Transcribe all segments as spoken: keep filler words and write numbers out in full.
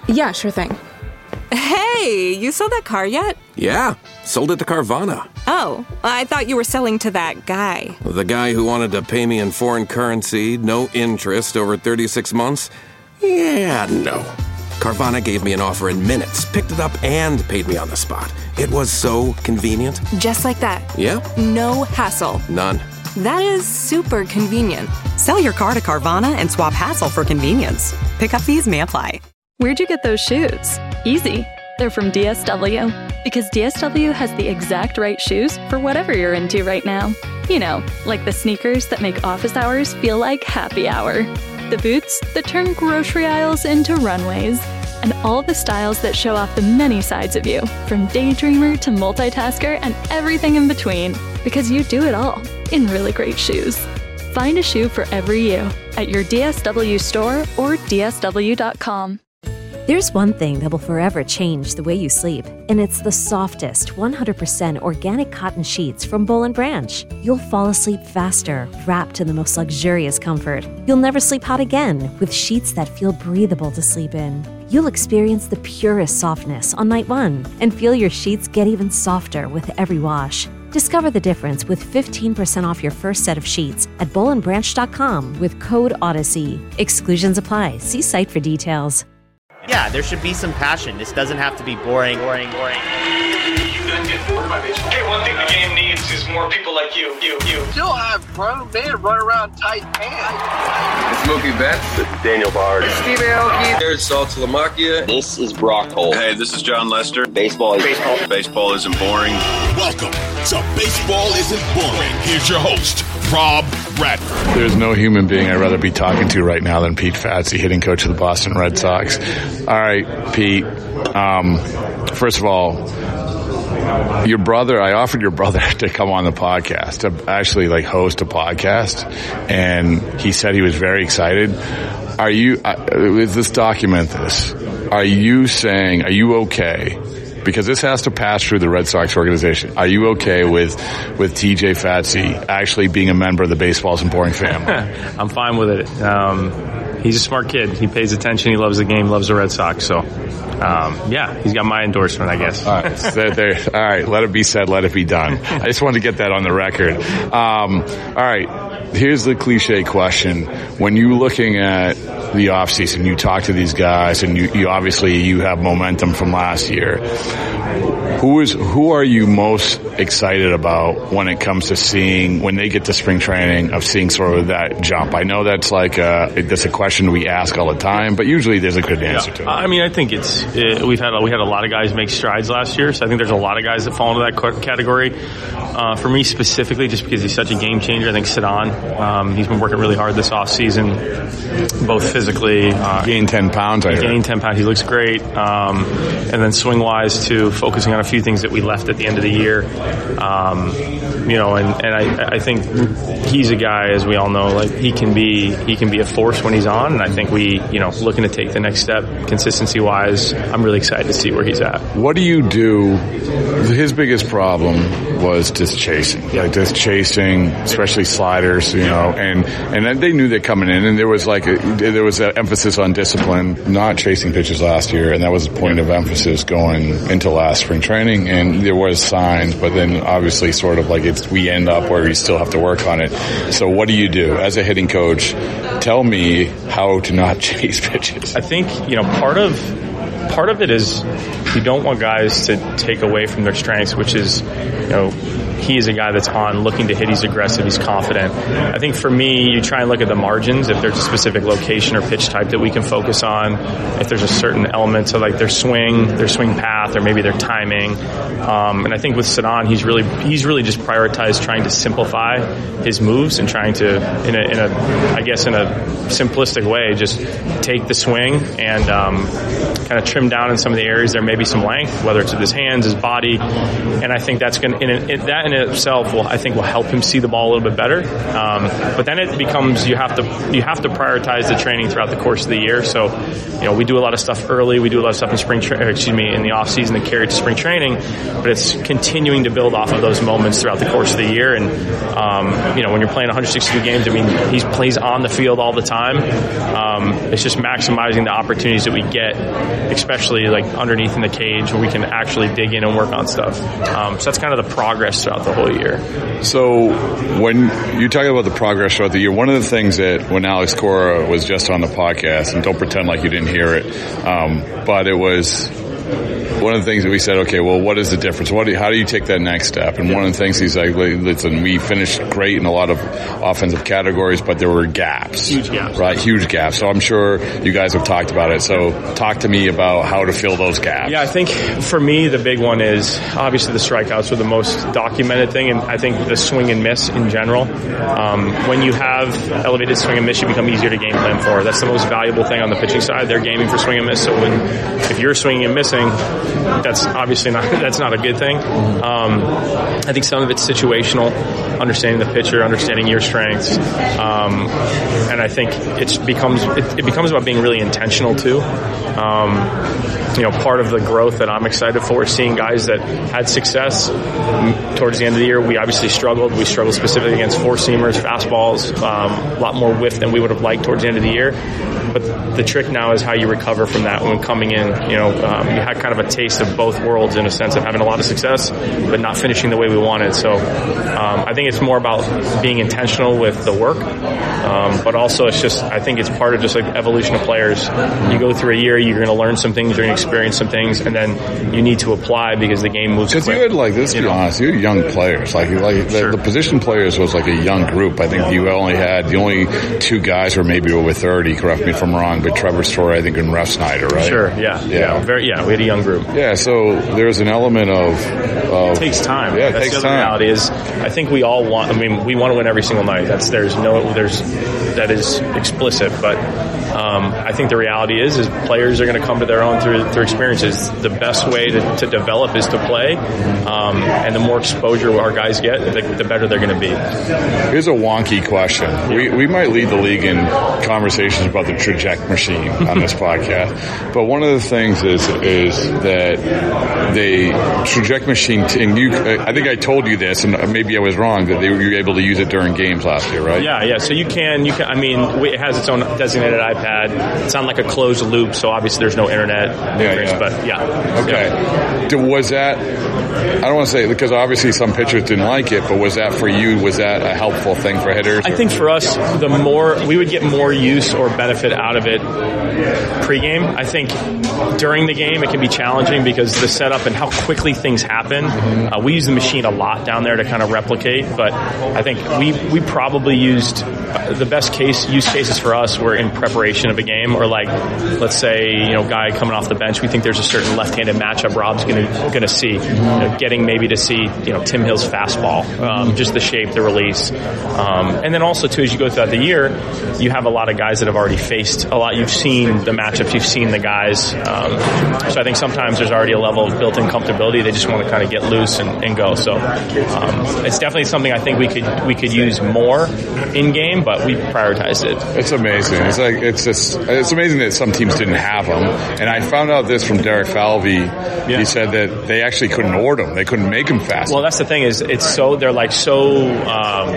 Yeah, sure thing. Hey, you sold that car yet? Yeah, sold it to Carvana. Oh, I thought you were selling to that guy. The guy who wanted to pay me in foreign currency, no interest, over thirty-six months? Yeah, no. Carvana gave me an offer in minutes, picked it up, and paid me on the spot. It was so convenient. Just like that. Yep. No hassle. None. That is super convenient. Sell your car to Carvana and swap hassle for convenience. Pickup fees may apply. Where'd you get those shoes? Easy. They're from D S W. Because D S W has the exact right shoes for whatever you're into right now. You know, like the sneakers that make office hours feel like happy hour. The boots that turn grocery aisles into runways. And all the styles that show off the many sides of you, from daydreamer to multitasker and everything in between. Because you do it all in really great shoes. Find a shoe for every you at your D S W store or D S W dot com. There's one thing that will forever change the way you sleep, and it's the softest, one hundred percent organic cotton sheets from Boll and Branch. You'll fall asleep faster, wrapped in the most luxurious comfort. You'll never sleep hot again with sheets that feel breathable to sleep in. You'll experience the purest softness on night one and feel your sheets get even softer with every wash. Discover the difference with fifteen percent off your first set of sheets at boll and branch dot com with code Odyssey. Exclusions apply. See site for details. Yeah, there should be some passion. This doesn't have to be boring, boring, boring. Hey, one thing the game needs is more people like you, you, you. Still have grown men run around tight pants. It's Mookie Betts. It's Daniel Bard. It's Steve Aoki. There's Saul Telemakia. This is Brock Holt. Hey, this is John Lester. Baseball is baseball. Baseball isn't boring. Welcome to Baseball Isn't Boring. Here's your host, Rob Bradford. There's no human being I'd rather be talking to right now than Pete Fatsi, hitting coach of the Boston Red Sox. All right, Pete. Um, first of all, your brother, I offered your brother to come on the podcast, to actually like host a podcast, and he said he was very excited. Are you, uh, with this document this, are you saying, are you okay? Because this has to pass through the Red Sox organization. Are you okay with with T J Fatsi actually being a member of the Baseball Isn't Boring family? I'm fine with it. Um, he's a smart kid. He pays attention. He loves the game, loves the Red Sox. So, um, yeah, he's got my endorsement, I guess. All right, so there, all right, let it be said, let it be done. I just wanted to get that on the record. Um, all right, here's the cliche question. When you're looking at the offseason, you talk to these guys, and you, you obviously you have momentum from last year. Who is who are you most excited about when it comes to seeing when they get to spring training, of seeing sort of that jump? I know that's like a, that's a question we ask all the time, but usually there's a good answer yeah. to it. I mean, I think it's it, we've had we had a lot of guys make strides last year, so I think there's a lot of guys that fall into that category. Uh, for me specifically, just because he's such a game changer, I think Ceddanne, um, he's been working really hard this off season, both physically. Uh, gained ten pounds. I he heard. gained ten pounds. He looks great, um, and then swing wise too, focusing on a few things that we left at the end of the year. Um, you know, and, and I, I think he's a guy, as we all know, like he can be, he can be a force when he's on. And I think we, you know, looking to take the next step consistency wise, I'm really excited to see where he's at. What do you do? His biggest problem was just chasing, like just chasing, especially sliders, you know, and, and they knew they're coming in, and there was like, a, there was an emphasis on discipline, not chasing pitches last year. And that was a point of emphasis going into last spring training. And there was signs, but then obviously sort of like it's, we end up where we still have to work on it. So what do you do as a hitting coach? Tell me how to not chase pitches. I think, you know, part of, part of it is you don't want guys to take away from their strengths, which is, you know, he is a guy that's on looking to hit. He's aggressive. He's confident. I think for me, you try and look at the margins. If there's a specific location or pitch type that we can focus on, if there's a certain element to like their swing, their swing path, or maybe their timing. Um, and I think with Ceddanne, he's really he's really just prioritized trying to simplify his moves and trying to, in a, in a I guess in a simplistic way, just take the swing and um, kind of trim down in some of the areas there may be some length, whether it's with his hands, his body, and I think that's going to in, in that in in itself will, I think, will help him see the ball a little bit better. Um, but then it becomes you have to you have to prioritize the training throughout the course of the year. So, you know, we do a lot of stuff early. We do a lot of stuff in spring, tra- excuse me, in the off season to carry it to spring training. But it's continuing to build off of those moments throughout the course of the year. And um, you know, when you're playing one hundred sixty-two games, I mean, he plays on the field all the time. Um, it's just maximizing the opportunities that we get, especially like underneath in the cage where we can actually dig in and work on stuff. Um, so that's kind of the progress throughout the whole year. So when you're talking about the progress throughout the year, one of the things that when Alex Cora was just on the podcast, and don't pretend like you didn't hear it, um, but it was one of the things that we said, okay, well, what is the difference? What do you, how do you take that next step? And one of the things he's like, listen, we finished great in a lot of offensive categories, but there were gaps. Huge gaps. Right, huge gaps. So I'm sure you guys have talked about it. So talk to me about how to fill those gaps. Yeah, I think for me, the big one is obviously the strikeouts are the most documented thing, and I think the swing and miss in general. Um, when you have elevated swing and miss, you become easier to game plan for. That's the most valuable thing on the pitching side. They're gaming for swing and miss. So when if you're swinging and missing, that's obviously not that's not a good thing. Um, I think some of it's situational, understanding the pitcher, understanding your strengths, um, and I think it becomes it, it becomes about being really intentional too. Um, you know, part of the growth that I'm excited for is seeing guys that had success towards the end of the year. We obviously struggled. We struggled specifically against four-seamers, fastballs, um, a lot more whiff than we would have liked towards the end of the year. But the trick now is how you recover from that when coming in. You know, um, you had kind of a taste of both worlds in a sense of having a lot of success, but not finishing the way we wanted. So um, I think it's more about being intentional with the work, um, but also it's just, I think it's part of just like the evolution of players. You go through a year, you're going to learn some things, you're going to experience some things, and then you need to apply because the game moves quick. Because you had, like, let's be know? honest, you had young players. Like, like Sure. the, the position players was like a young group. I think you only had, the only two guys were maybe over thirty, correct me if I'm wrong, but Trevor Story, I think, and Ref Snyder, right? Sure, yeah. Yeah. Yeah, very, yeah, we had a young group. Yeah, so there's an element of... of It takes time. Yeah, it That's takes the other time. reality is, I think we all want, I mean, we want to win every single night. That's, there's no, there's, that is explicit, but um, I think the reality is, is players are going to come to their own through, through experiences. The best way to, to develop is to play, um, and the more exposure our guys get, the, the better they're going to be. Here's a wonky question. We we might lead the league in conversations about the traject machine on this podcast, but one of the things is is that the traject machine, and you, I think I told you this, and maybe I was wrong, that they were able to use it during games last year, right? Yeah, yeah. So you can, you can. I mean, it has its own designated iPad. It's on like a closed loop, so obviously there's no internet. Yeah, yeah. But yeah. Okay. Yeah. Was that? I don't want to say, because obviously some pitchers didn't like it, but was that for you? Was that a helpful thing for hitters? I think for us, the more we would get more use or benefit out of it pregame. I think during the game it can be challenging because the setup and how quickly things happen. Mm-hmm. Uh, we use the machine a lot down there to kind of replicate, but I think we we probably used uh, the best case use cases for us were in preparation of a game, or like let's say you know guy coming off the bench, we think there's a certain left-handed matchup Rob's going to going to see, mm-hmm. you know, getting maybe to see you know Tim Hill's fastball, um, just the shape, the release, um, and then also too as you go throughout the year, you have a lot of guys that have already faced a lot. You've seen the matchups, you've seen the guys, um, so I think sometimes there's already a level of built-in comfortability. They just want to kind of get loose and, and go. So um, it's definitely something I think we could we could use more in game, but we prioritized it. It's amazing. It's like it's just it's amazing that some teams didn't have them. And I found out this from Derek Falvey. Yeah. He said that they actually couldn't order them. They couldn't make them fast. Well, that's the thing is it's so they're like so um,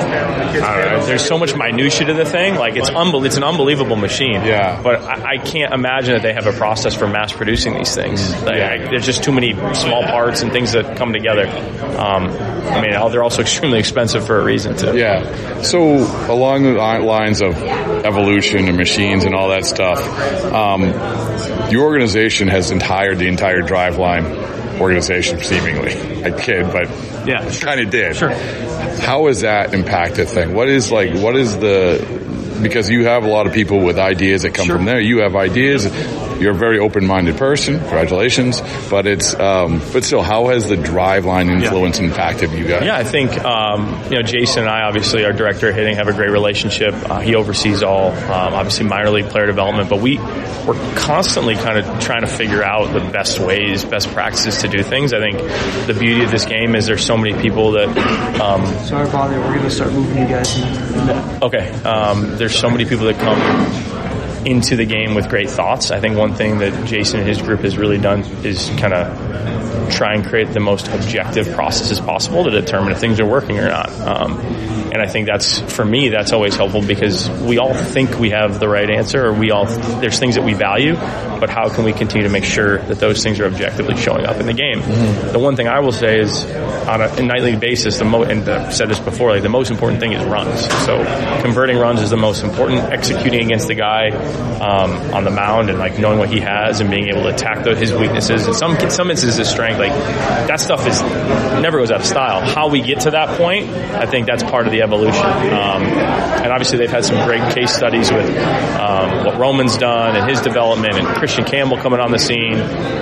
I don't know. There's so much minutia to the thing. Like it's unbel- It's an unbelievable machine. Yeah. But I, I can't imagine that they have a process for mass producing these things. Like, yeah. I, there's just too many small parts and things that come together. Um, I mean, they're also extremely expensive for a reason too. Yeah. So along the lines of evolution and machines and all that stuff, um, your organization has entired the entire Driveline organization, seemingly. I kid, but yeah, sure. kind of did. Sure. How has that impacted thing? What is like? What is the because you have a lot of people with ideas that come Sure. from there. You have ideas. You're a very open-minded person. Congratulations. But it's, um, but still, how has the Driveline influence and impacted you guys? Yeah, I think, um, you know, Jason and I, obviously, our director of hitting, have a great relationship. Uh, he oversees all, um, obviously, minor league player development. But we, we're constantly kind of trying to figure out the best ways, best practices to do things. I think the beauty of this game is there's so many people that... Um, Sorry to bother you. We're going to start moving you guys in a minute. Okay. Um, there's so many people that come into the game with great thoughts. I think one thing that Jason and his group has really done is kind of try and create the most objective processes possible to determine if things are working or not. Um, and I think that's, for me, that's always helpful because we all think we have the right answer, or we all, there's things that we value, but how can we continue to make sure that those things are objectively showing up in the game? Mm-hmm. The one thing I will say is, on a, a nightly basis, the mo- and I've said this before, like the most important thing is runs. So converting runs is the most important. Executing against the guy um, on the mound and like knowing what he has and being able to attack the, his weaknesses. In some some instances, his strength, like that stuff is never goes out of style. How we get to that point, I think that's part of the evolution. Um, and obviously, they've had some great case studies with um, what Roman's done and his development, and Christian Campbell coming on the scene.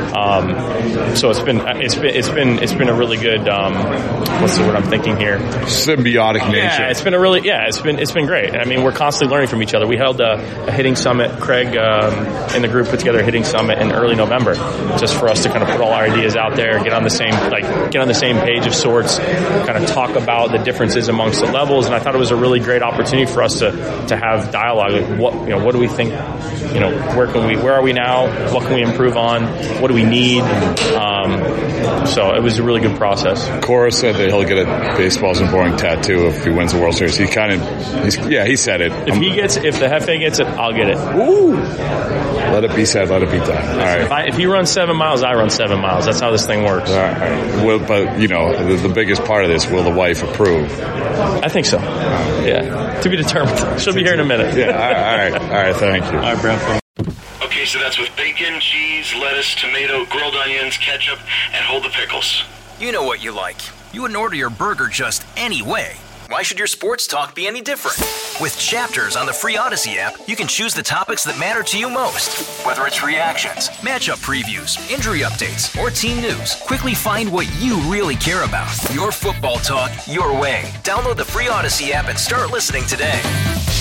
Um, so it's been it's been it's been it's been a really good. Um, what's the word I'm thinking here? Symbiotic nature. Yeah, it's been a really yeah, it's been it's been great. I mean, we're constantly learning from each other. We held a, a hitting summit. Craig um, and the group put together a hitting summit in early November, just for us to kind of put all our ideas out there, get on the same like get on the same page of sorts, kind of talk about the differences amongst the levels. And I thought it was a really great opportunity for us to to have dialogue. Like what you know, what do we think? You know, where can we? Where are we now? What can we improve on? What do we need? Um, so it was a really good process. Cora said that he'll get a baseball isn't boring tattoo if he wins the World Series. He kind of, he's, yeah, he said it. If I'm, he gets, if the Hefe gets it, I'll get it. Ooh. Let it be said, let it be done. All right. If, I, if he runs seven miles, I run seven miles. That's how this thing works. All right. Will, but, you know, the, the biggest part of this, will the wife approve? I think so. Yeah. To be determined. She'll be here in a minute. Yeah. All right. All right. Thank you. All right, Brad. Okay, so that's with bacon, cheese, lettuce, tomato, grilled onions, ketchup, and hold the pickles. You know what you like. You wouldn't order your burger just any way. Why should your sports talk be any different? With Chapters on the free Odyssey app, you can choose the topics that matter to you most. Whether it's reactions, matchup previews, injury updates, or team news, quickly find what you really care about. Your football talk, your way. Download the free Odyssey app and start listening today.